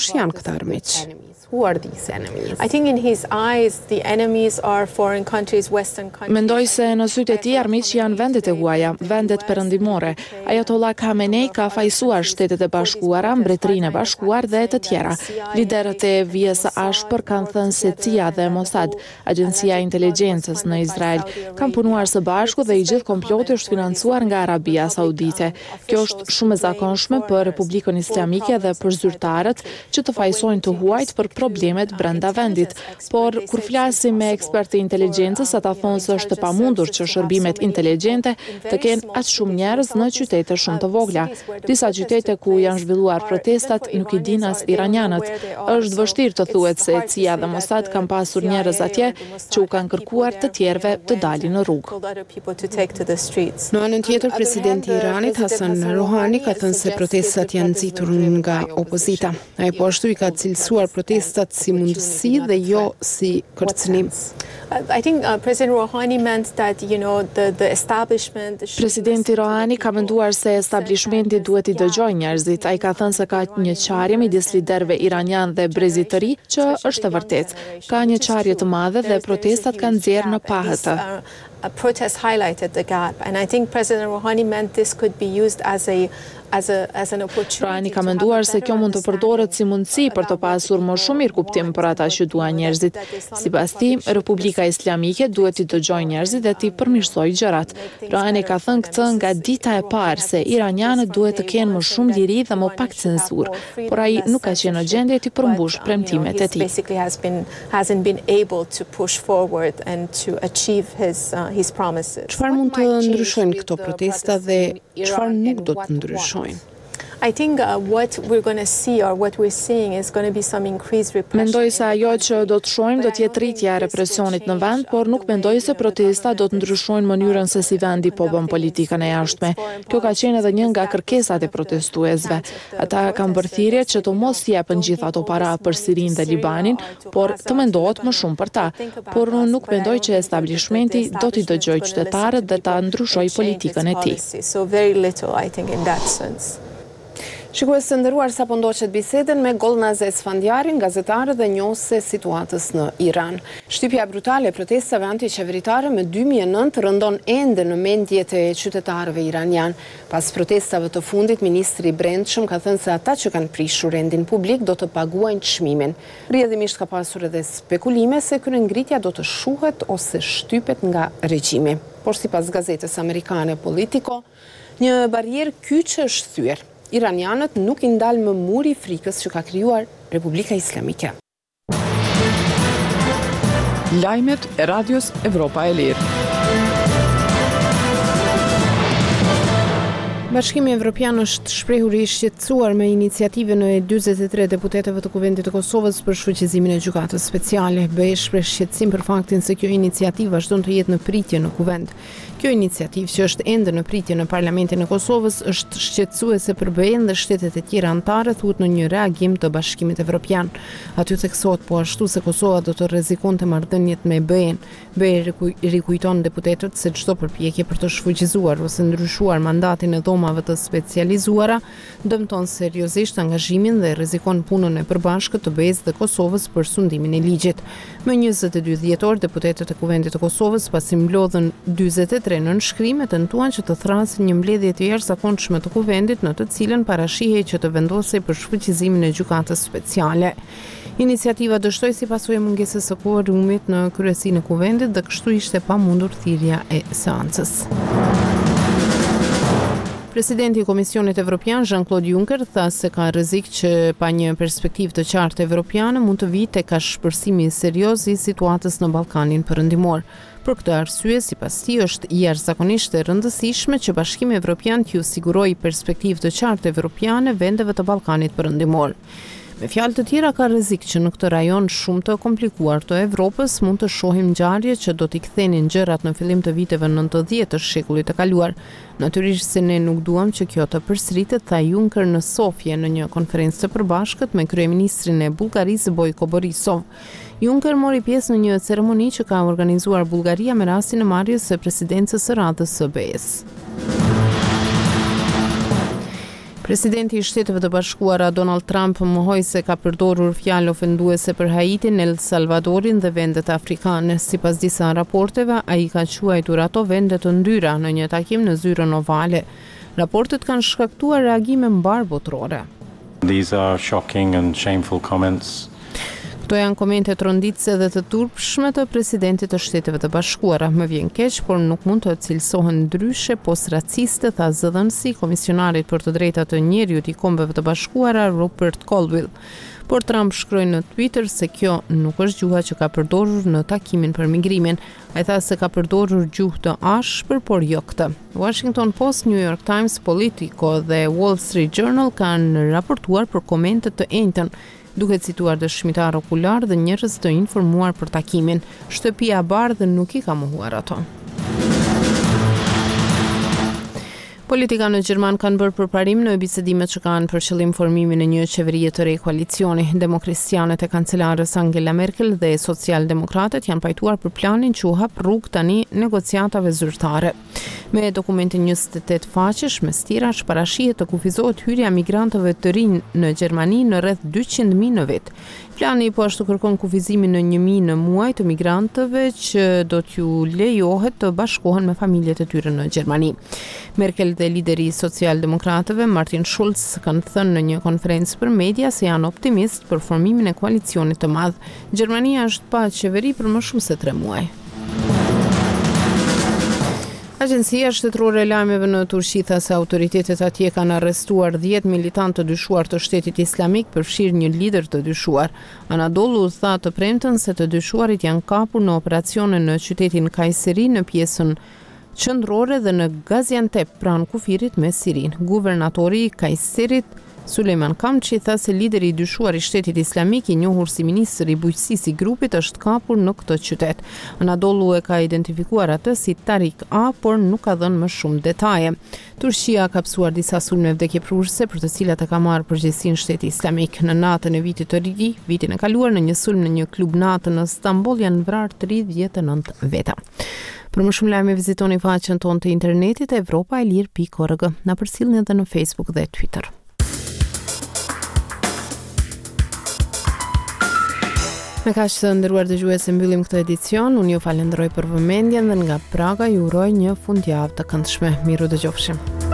Janë këta armiq? Who are these enemies? I think in his eyes the enemies are foreign countries, western countries. Mendoj se në sytë e tij armiq janë vendet e huaja, vendet perëndimore. Ayatollah Khamenei ka fajsuar Shtetet e Bashkuara, Mbretërinë e Bashkuar dhe të tjera. Liderët e vijës së ashpër kanë thënë se CIA dhe Mossad, agjencia e inteligjencës në Izrael, kanë punuar së bashku dhe i gjithë komploti është financuar nga Arabia Saudite. Kjo është shumë e zakonshme për Republikën Islamike dhe për zyrtarët që të fajsojnë të huajt për problemet brenda vendit, por kur flasim me ekspertë të inteligjencës, ata thonë se është e pamundur që shërbimet inteligjente të kenë aq shumë njerëz në qytete shumë të vogla. Disa qytete ku janë zhvilluar protestat nuk i din as iranianët. Është vështirë të thuhet se CIA dhe Mossad kanë pasur njerëz atje që u kanë kërkuar të tjerëve të dalin në rrugë. Në anën tjetër, presidenti i Iranit Hassan Rouhani ka thënë se protestat janë nxitur nga opozita. Ai po ashtu i ka cilësuar protestat si mundësi dhe jo si kërcënim. I think President Rouhani meant that, the establishment... Presidenti Rouhani ka menduar se establishmenti duhet i dëgjojë njerëzit. Ai ka thënë se ka një qarje midis liderëve iranian dhe brezit të ri, që është e vërtetë. Ka një qarje të madhe dhe protestat kanë nxjerrë në pahët. A protest highlighted the gap, and I think President Rouhani meant this could be used as an opportunity. Rouhani ka menduar se kjo mund të përdoret si mundësi për të pasur më shumë mirëkuptim për ata që duan njerëzit. Sipas tij, Republika Islamike duhet i dëgjojë njerëzit dhe t'i përmirësojë gjërat. Rouhani ka thënë këtë nga dita e parë se iranianët duhet të kenë më shumë liri dhe më pak censur, por ai nuk ka qenë në gjendje të përmbush premtimet e tij. Hasn't been able to push forward and to achieve his promises. Çfarë mund të ndryshojnë këto protesta dhe çfarë nuk do të ndryshojnë? I think what we're going to see or what we're seeing is going to be some increased repression. Mendoj se ajo që do të shohim do të jetë rritja e represionit në vend, por nuk mendoj se protesta do të ndryshojnë mënyrën se si vendi po bën politikën e jashtme. Kjo ka qenë edhe një nga kërkesat e protestuesve. Ata kanë bërë thirrje që të mos jepen gjithë ato para për Sirinë dhe Libanin, por të mendohet më shumë për ta. Por unë nuk mendoj që establishmenti do t'i dëgjojë qytetarët dhe ta ndryshojë politikën e tij. So very little, I think, in that sense. Shikues të nderuar, sapo ndoqet bisedën me Golnaz Esfandiarin, gazetare dhe njohëse situatës në Iran. Shtypja brutale e protestave antiqeveritare me 2009 rëndon ende në mendjet e qytetarëve iranian. Pas protestave të fundit, ministri i Brendshëm ka thënë se ata që kanë prishur rendin publik do të paguajnë çmimin. Rrjedhimisht ka pasur edhe spekulime se kryengritja do të shuhet ose shtypet nga regjimi. Por sipas gazetës amerikane Politico, një barrierë kyçe është thyer. Iranianët nuk i ndal më muri i frikës që ka krijuar Republika Islamike. Lajmet e Radios Evropa e Lirë. Bashkimi Evropian është shprehur i shqetësuar me iniciativën e 43 deputetëve të Kuvendit të Kosovës për shfuqizimin e gjykatës speciale. BE shpreh shqetësim për faktin se kjo iniciativë vazhdon të jetë në pritje në Kuvend. Kjo iniciativë që është ende në pritje në Parlamentin e Kosovës është shqetësuese për BE-n dhe shtetet e tjera anëtare, thuhet në një reagim të Bashkimit Evropian. Aty theksohet po ashtu se Kosova do të rrezikonte marrëdhëniet me BE-n. BE rikujton deputetët se çdo përpjekje për të shfuqizuar ose ndryshuar mandatin e dhomave të specializuara dëmton seriozisht angazhimin dhe rrezikon punën e përbashkët të BE-s dhe Kosovës për sundimin e ligjit. Më 22 dhjetor, deputetët e Kuvendit të Kosovës pasi mblodhën 43 nënshkrime tentuan që të thrasin një mbledhje të jashtëzakonshme të Kuvendit në të cilën parashihej që të vendosej për shfuqizimin e gjykatës speciale. Iniciativa dështoi si pasojë mungesës së kuorumit në kryesinë e Kuvendit dhe kështu ishte pamundur thirrja e seancës. Presidenti i Komisionit Evropian Jean-Claude Juncker tha se ka rrezik që pa një perspektivë të qartë evropiane mund të vijë tek shpërsimi serioz i situatës në Ballkanin Perëndimor. Për këtë arsye, sipas tij, është jashtëzakonisht e rëndësishme që Bashkimi Evropian t'ju sigurojë perspektivë të qartë evropiane vendeve të Ballkanit Perëndimor. Me fjalë të tjera, ka rrezik që në këtë rajon shumë të komplikuar të Evropës mund të shohim ngjarje që do t'i kthenin gjërat në fillim të viteve 90 të shekullit të kaluar. Natyrisht se ne nuk duam që kjo të përsëritet, tha Juncker në Sofje në një konferencë të përbashkët me kryeministrin e Bullgarisë Bojko Borisov. Juncker mori pjesë në një ceremoni që ka organizuar Bullgaria me rastin e marrjes së presidencës së radhës së BE-s. Presidenti I Shteteve të Bashkuara Donald Trump mohoi se ka përdorur fjalë ofenduese për Haitin, El Salvadorin dhe vendet afrikane. Sipas disa raporteve, ai ka quajtur ato vende të ndyra në një takim në zyrën ovale. Raportet kanë shkaktuar reagime mbar botërore. These are shocking and shameful comments. Këto janë komente tronditëse dhe të turpshme të presidentit të Shteteve të Bashkuara. Më vjen keq, por nuk mund të cilësohen ndryshe post-raciste, tha zëdhënësi komisionarit për të drejtat të njerëzit I Kombeve të Bashkuara Rupert Colville. Por Trump shkroi në Twitter se kjo nuk është gjuha që ka përdorur në takimin për migrimin. Ai tha se ka përdorur gjuhë të ashpër, por jo këtë. Washington Post, New York Times, Politico dhe Wall Street Journal kanë raportuar për komente të njëjtën, duke cituar dëshmitar okular dhe njerëz të informuar për takimin. Shtëpia e Bardhë nuk I ka mohuar ato. Politikanë gjerman kanë bërë përparim në bisedimet që kanë për qëllim formimin e një qeverie të re koalicioni. Demokristianët e kancelarës Angela Merkel dhe socialdemokratët janë pajtuar për planin që u hap rrugë tani negociatave zyrtare. Me dokumentin 28 faqesh me stirash parashihet të kufizohet hyrja migrantëve të rinj në Gjermani në rreth 200.000 në vit. Plani po ashtu kërkon kufizimin në 1.000 në muaj të migrantëve që do t'ju lejohet të bashkohen me familjet e tyre në Gjermani. Merkel dhe lideri I socialdemokratëve Martin Schulz kanë thënë në një konferencë për media se janë optimist për formimin e koalicionit të madh. Gjermania është pa qeveri për më shumë se 3 muaj. Agjencia shtetërore e lajmeve në Turqi tha se autoritetet atje kanë arrestuar 10 militantë të dyshuar të Shtetit Islamik, përfshirë një lider të dyshuar. Anadolu tha të premten se të dyshuarit janë kapur në operacione në qytetin Kayseri në pjesën qendrore dhe në Gaziantep pranë kufirit me Sirin. Guvernatori I Kayserit Sulejman Kamçi tha se lideri I dyshuar I Shtetit Islamik, I njohur si ministër I bujqësisë I grupit, është kapur në këtë qytet. Anadolu e ka identifikuar atë si Tarik A, por nuk ka dhënë më shumë detaje. Turqia ka kapsuar disa sulme vdekjeprurëse për të cilat e ka marrë përgjegjësinë Shteti Islamik. Në natën e vitit të ri, vitin e kaluar, në një sulm në një klub natë në Stamboll janë vrarë 39 veta. Për më shumë lajme vizitoni faqen tonë të internetit evropaelir.org. Na përcjellni edhe në Facebook dhe Twitter. Me kaq të nderuar dëgjues, mbyllim këtë edicion. Unë ju falenderoj për vëmendjen dhe nga Praga ju uroj një fundjavë të këndshme. Miru dëgjofshim.